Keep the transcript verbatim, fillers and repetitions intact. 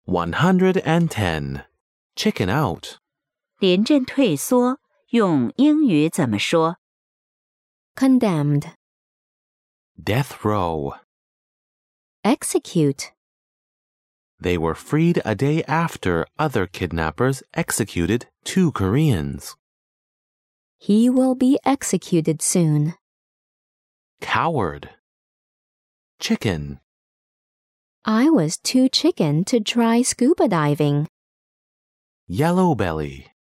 one hundred ten. Chicken out. 临阵退缩用英语怎么说？ condemned, Death row. execute, They were freed a day after other kidnappers executed two Koreans. he will be executed soon. Coward. Chicken. I was too chicken to try scuba diving. Yellow belly.